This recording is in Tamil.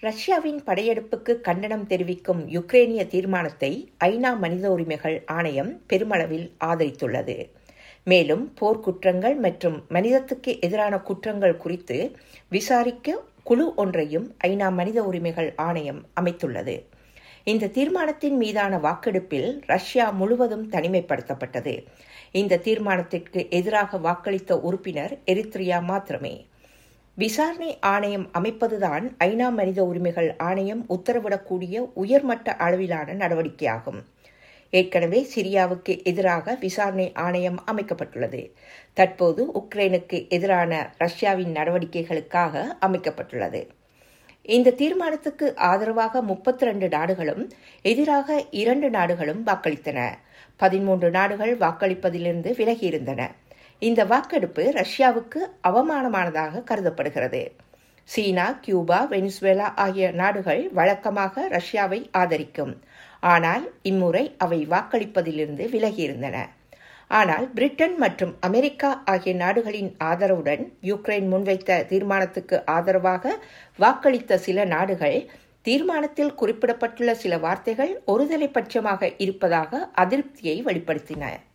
ரஷ்யாவின் படையெடுப்புக்கு கண்டனம் தெரிவிக்கும் யுக்ரேனிய தீர்மானத்தை ஐநா மனித உரிமைகள் ஆணையம் பெருமளவில் ஆதரித்துள்ளது. மேலும் போர்க்குற்றங்கள் மற்றும் மனிதத்துக்கு எதிரான குற்றங்கள் குறித்து விசாரிக்க குழு ஒன்றையும் ஐநா மனித உரிமைகள் ஆணையம் அமைத்துள்ளது. இந்த தீர்மானத்தின் மீதான வாக்கெடுப்பில் ரஷ்யா முழுவதும் தனிமைப்படுத்தப்பட்டது. இந்த தீர்மானத்திற்கு எதிராக வாக்களித்த உறுப்பினர் எரித்ரியா மாத்திரமே. விசாரணை ஆணையம் அமைப்பதுதான் ஐநா மனித உரிமைகள் ஆணையம் உத்தரவிடக்கூடிய உயர்மட்ட அளவிலான நடவடிக்கையாகும். ஏற்கனவே சிரியாவுக்கு எதிராக விசாரணை ஆணையம் அமைக்கப்பட்டுள்ளது. தற்போது உக்ரைனுக்கு எதிரான ரஷ்யாவின் நடவடிக்கைகளுக்காக அமைக்கப்பட்டுள்ளது. இந்த தீர்மானத்துக்கு ஆதரவாக 32 நாடுகளும் எதிராக 2 நாடுகளும் வாக்களித்தன. 13 நாடுகள் வாக்களிப்பதிலிருந்து விலகியிருந்தன. இந்த வாக்கெடுப்பு ரஷ்யாவுக்கு அவமானமானதாக கருதப்படுகிறது. சீனா, கியூபா, வெனிசுவேலா ஆகிய நாடுகள் வழக்கமாக ரஷ்யாவை ஆதரிக்கும். ஆனால் இம்முறை அவை வாக்களிப்பதிலிருந்து விலகியிருந்தன. ஆனால் பிரிட்டன் மற்றும் அமெரிக்கா ஆகிய நாடுகளின் ஆதரவுடன் யுக்ரைன் முன்வைத்த தீர்மானத்துக்கு ஆதரவாக வாக்களித்த சில நாடுகள் தீர்மானத்தில் குறிப்பிடப்பட்டுள்ள சில வார்த்தைகள் ஒருதலைபட்சமாக இருப்பதாக அதிருப்தியை வெளிப்படுத்தின.